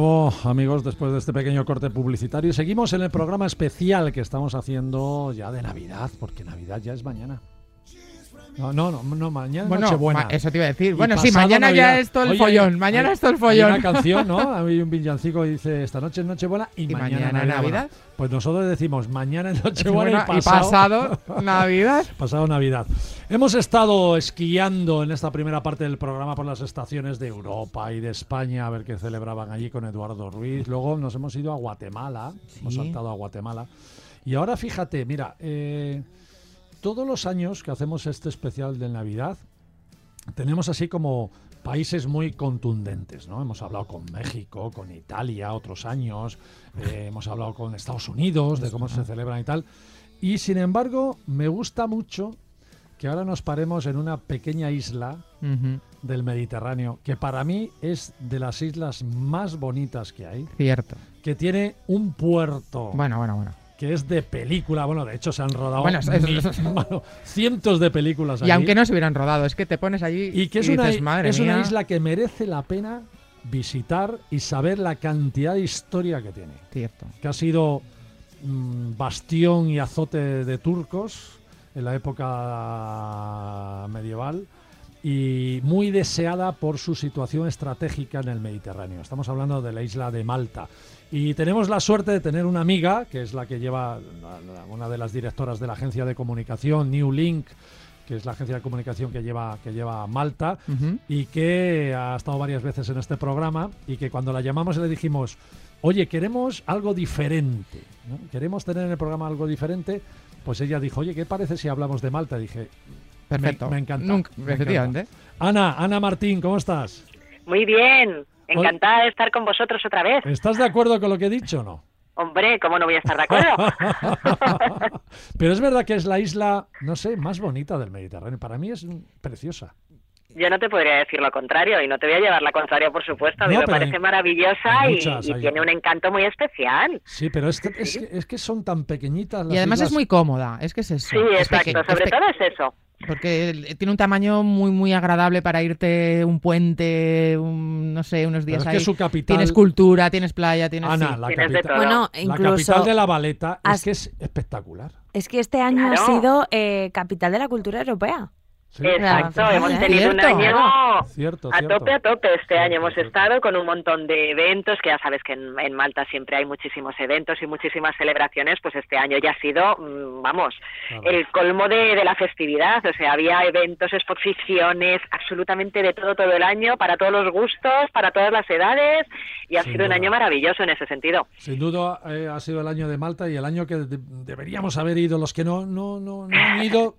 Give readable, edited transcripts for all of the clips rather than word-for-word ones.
nuevo, amigos, después de este pequeño corte publicitario. Seguimos en el programa especial que estamos haciendo ya de Navidad, porque Navidad ya es mañana. No, mañana es Nochebuena. Eso te iba a decir. Y bueno, sí, Navidad. mañana ya es todo el follón. Mañana es todo el follón. Hay una canción, ¿no? Hay un villancico que dice, esta noche es Nochebuena y mañana Navidad. Bueno, pues nosotros decimos, mañana es Nochebuena y pasado Navidad. Pasado Navidad. Hemos estado esquiando en esta primera parte del programa por las estaciones de Europa y de España, a ver qué celebraban allí con Eduardo Ruiz. Luego nos hemos ido a Guatemala, hemos saltado a Guatemala. Y ahora fíjate, mira, todos los años que hacemos este especial de Navidad, tenemos así como países muy contundentes, ¿no? Hemos hablado con México, con Italia otros años, hemos hablado con Estados Unidos de cómo se celebran y tal. Y sin embargo, me gusta mucho que ahora nos paremos en una pequeña isla del Mediterráneo, que para mí es de las islas más bonitas que hay. Cierto. Que tiene un puerto. Bueno. Que es de película. Bueno, de hecho se han rodado cientos de películas allí. Y aunque no se hubieran rodado, es que te pones allí y que es, dices, madre mía. Una isla que merece la pena visitar y saber la cantidad de historia que tiene. Cierto. Que ha sido bastión y azote de turcos en la época medieval y muy deseada por su situación estratégica en el Mediterráneo. Estamos hablando de la isla de Malta. Y tenemos la suerte de tener una amiga, que es la que lleva, una de las directoras de la agencia de comunicación, New Link, que es la agencia de comunicación que lleva Malta, y que ha estado varias veces en este programa, y que cuando la llamamos le dijimos, oye, queremos algo diferente, ¿no? Queremos tener en el programa algo diferente. Pues ella dijo, oye, ¿qué parece si hablamos de Malta? Dije, perfecto. Me encanta. Efectivamente. Ana Martín, ¿cómo estás? Muy bien. Encantada de estar con vosotros otra vez. ¿Estás de acuerdo con lo que he dicho o no? Hombre, ¿cómo no voy a estar de acuerdo? Pero es verdad que es la isla, no sé, más bonita del Mediterráneo. Para mí es preciosa. Yo no te podría decir lo contrario, y no te voy a llevar la contraria, por supuesto. A mí me parece maravillosa y tiene un encanto muy especial. Sí, pero es que son tan pequeñitas las y además islas. Es muy cómoda, es que es eso. Sí, exacto, sobre todo es eso. Porque tiene un tamaño muy muy agradable para irte un puente, no sé, unos días ahí. Es que su capital... Tienes cultura, tienes playa, tienes... Ana, la capital, bueno, incluso la capital de La Valeta es que es espectacular. Es que este año ha sido capital de la cultura europea. Sí. Exacto, hemos tenido un año a tope este año. Hemos estado con un montón de eventos, que ya sabes que en Malta siempre hay muchísimos eventos y muchísimas celebraciones. Pues este año ya ha sido, el colmo de la festividad. O sea, había eventos, exposiciones, absolutamente de todo el año, para todos los gustos, para todas las edades, y ha sido un año maravilloso en ese sentido. Sin duda ha sido el año de Malta y el año que deberíamos haber ido. Los que no han ido,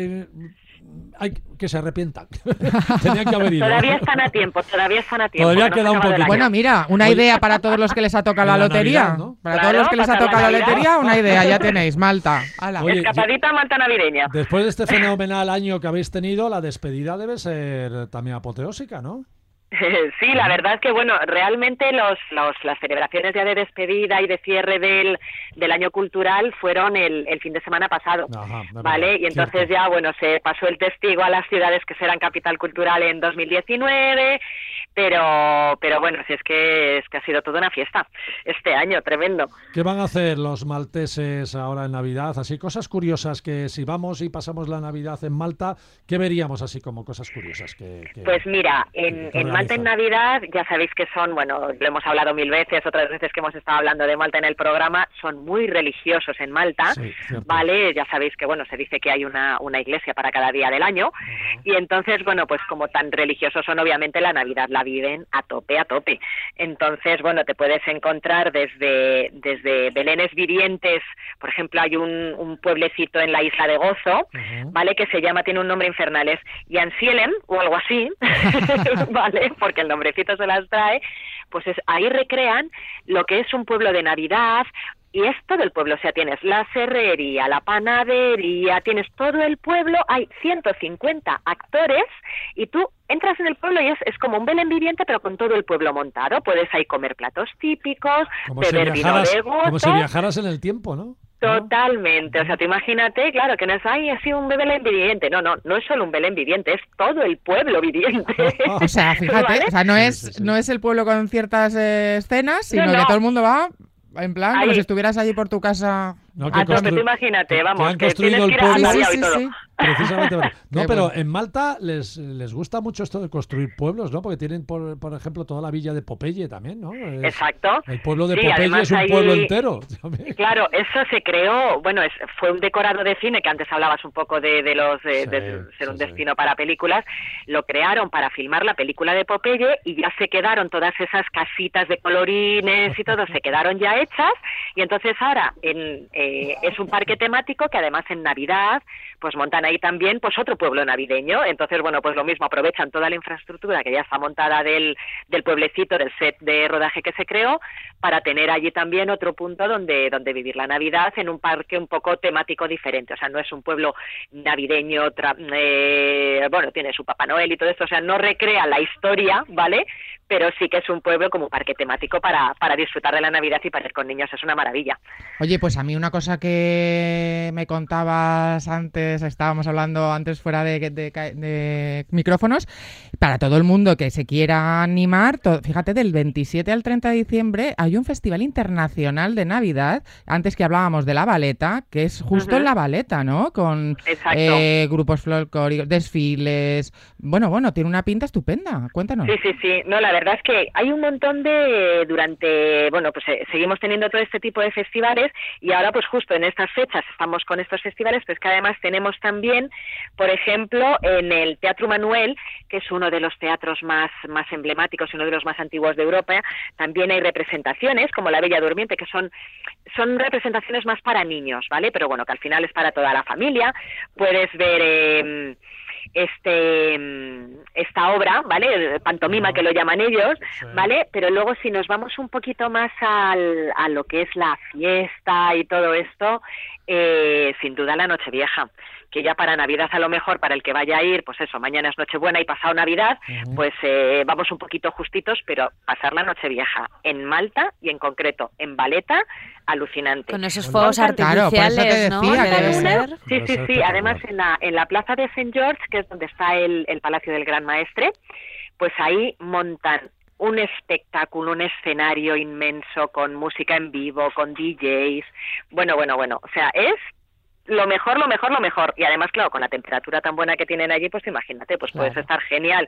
que se arrepientan. Tenían que haber ido. Todavía están a tiempo. Todavía queda un poquito. Bueno, mira, una idea para todos los que les ha tocado la lotería. Navidad, ¿no? Para todos los que les ha tocado la lotería, una idea, ya tenéis, Malta. Oye, escapadita Malta navideña. Después de este fenomenal año que habéis tenido, la despedida debe ser también apoteósica, ¿no? Sí, la verdad es que, bueno, realmente las celebraciones ya de despedida y de cierre del año cultural fueron el fin de semana pasado, ¿vale? Y entonces ya, bueno, se pasó el testigo a las ciudades que serán capital cultural en 2019, pero bueno, si es que ha sido toda una fiesta este año, tremendo. ¿Qué van a hacer los malteses ahora en Navidad? Así, cosas curiosas que si vamos y pasamos la Navidad en Malta, ¿qué veríamos así como cosas curiosas? Pues mira, en Malta en Navidad, ya sabéis que son, bueno, lo hemos hablado 1000 veces, otras veces que hemos estado hablando de Malta en el programa, son muy religiosos en Malta, ¿vale? Ya sabéis que, bueno, se dice que hay una iglesia para cada día del año, y entonces, bueno, pues como tan religiosos son, obviamente la Navidad la viven a tope. Entonces, bueno, te puedes encontrar desde Belenes vivientes, por ejemplo, hay un pueblecito en la isla de Gozo, ¿vale? Que tiene un nombre infernal, es Jansielen, o algo así, ¿vale? Porque el nombrecito se las trae, pues ahí recrean lo que es un pueblo de Navidad, y es todo el pueblo, o sea, tienes la serrería, la panadería, tienes todo el pueblo, hay 150 actores, y tú entras en el pueblo y es como un Belén viviente, pero con todo el pueblo montado. Puedes ahí comer platos típicos, beber vino de Gozo. Como si viajaras en el tiempo, ¿no? Totalmente, o sea, tú imagínate, claro, que no es, ay, ha sido un Belén viviente, no es solo un Belén viviente, es todo el pueblo viviente. O sea, fíjate, ¿vale? O sea, no es el pueblo con ciertas escenas, sino que todo el mundo va en plan como si estuvieras allí por tu casa. No, pero tú imagínate, vamos, que tienes que ir a Navidad y todo. Sí. Precisamente. No, pero en Malta les gusta mucho esto de construir pueblos, ¿no? Porque tienen, por ejemplo, toda la villa de Popeye también, ¿no? Exacto. El pueblo de Popeye es un pueblo entero. Claro, eso se creó, bueno, fue un decorado de cine, que antes hablabas un poco de ser un destino para películas, lo crearon para filmar la película de Popeye y ya se quedaron todas esas casitas de colorines y todo, se quedaron ya hechas, y entonces ahora es un parque temático que además en Navidad pues montan ahí también pues otro pueblo navideño. Entonces, bueno, pues lo mismo, aprovechan toda la infraestructura que ya está montada del pueblecito, del set de rodaje que se creó, para tener allí también otro punto donde vivir la Navidad en un parque un poco temático diferente. O sea, no es un pueblo navideño, bueno, tiene su Papá Noel y todo esto, o sea, no recrea la historia, ¿vale? Pero sí que es un pueblo como un parque temático para disfrutar de la Navidad y para ir con niños, es una maravilla. Oye, pues a mí una cosa que me contabas antes, estábamos hablando antes fuera de micrófonos, para todo el mundo que se quiera animar, fíjate, del 27 al 30 de diciembre hay un festival internacional de Navidad, antes que hablábamos de La Valeta, que es justo en La Valeta, ¿no? Con grupos folclóricos, desfiles, bueno, tiene una pinta estupenda, cuéntanos. Sí, no, la verdad es que hay un montón seguimos teniendo todo este tipo de festivales, y ahora pues justo en estas fechas estamos con estos festivales, pues que además tenemos también, por ejemplo, en el Teatro Manuel, que es uno de los teatros más emblemáticos y uno de los más antiguos de Europa, también hay representaciones como La Bella Durmiente, que son representaciones más para niños, ¿vale? Pero bueno, que al final es para toda la familia. Puedes ver esta obra, ¿vale? Pantomima, que lo llaman ellos, ¿vale? Pero luego si nos vamos un poquito más a lo que es la fiesta y todo esto, sin duda la Nochevieja, que ya para Navidad a lo mejor, para el que vaya a ir, pues eso, mañana es Nochebuena y pasado Navidad, pues vamos un poquito justitos, pero pasar la Nochevieja en Malta y en concreto en Valeta, alucinante. Con esos fuegos artificiales, ¿no? Sí, además en la plaza de St. George, que es donde está el Palacio del Gran Maestre, pues ahí montan un espectáculo, un escenario inmenso con música en vivo, con DJs, bueno, o sea, es lo mejor. Y además, claro, con la temperatura tan buena que tienen allí, pues imagínate, pues puedes estar genial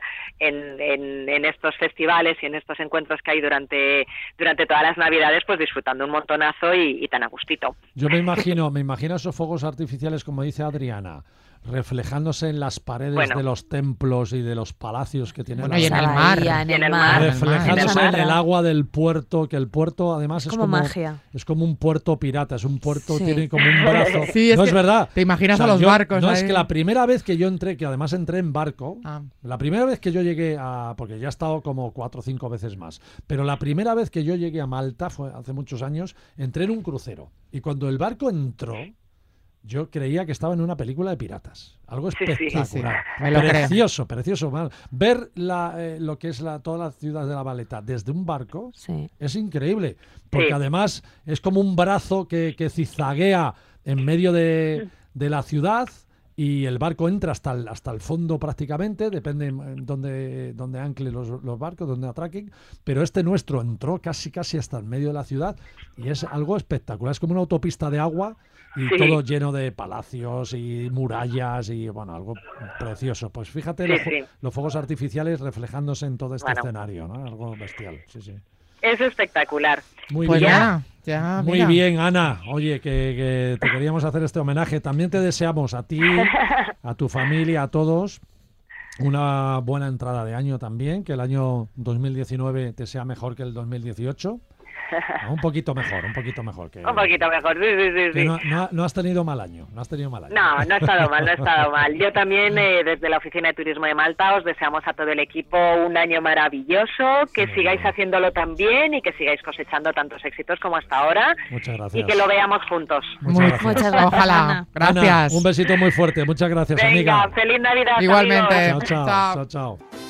en estos festivales y en estos encuentros que hay durante todas las Navidades, pues disfrutando un montonazo y tan a gustito. Yo me imagino esos fuegos artificiales, como dice Adriana, reflejándose en las paredes de los templos y de los palacios que tienen. Y en el mar. Reflejándose en el agua del puerto, que el puerto además es como magia. Es como un puerto pirata, es un puerto, tiene como un brazo. Sí, no es verdad. Te imaginas a los barcos. No, ahí. es que la primera vez que yo entré, que además entré en barco, la primera vez que yo llegué porque ya he estado como 4 o 5 veces más, pero la primera vez que yo llegué a Malta, fue hace muchos años, entré en un crucero. Y cuando el barco entró, yo creía que estaba en una película de piratas. Algo espectacular. Precioso. Ver lo que es toda la ciudad de La Valeta desde un barco es increíble. Porque además es como un brazo que zigzaguea en medio de la ciudad, y el barco entra hasta el fondo prácticamente, depende donde anclen los barcos, donde atraquen, pero este nuestro entró casi hasta el medio de la ciudad y es algo espectacular. Es como una autopista de agua y todo lleno de palacios y murallas y, bueno, algo precioso. Pues fíjate los fuegos artificiales reflejándose en todo este escenario, ¿no? Algo bestial, sí. Es espectacular. Muy pues bien. Ya, muy bien, Ana. Oye, que te queríamos hacer este homenaje. También te deseamos a ti, a tu familia, a todos, una buena entrada de año también, que el año 2019 te sea mejor que el 2018. Un poquito mejor. Un poquito mejor, sí. No has tenido mal año, No, no ha estado mal. Yo también, desde la Oficina de Turismo de Malta, os deseamos a todo el equipo un año maravilloso, que sigáis haciéndolo tan bien y que sigáis cosechando tantos éxitos como hasta ahora. Muchas gracias. Y que lo veamos juntos. Muchas gracias. Ojalá. Ana. Gracias. Ana, un besito muy fuerte. Muchas gracias, amiga. Venga, feliz Navidad. Igualmente. Amigos. Chao.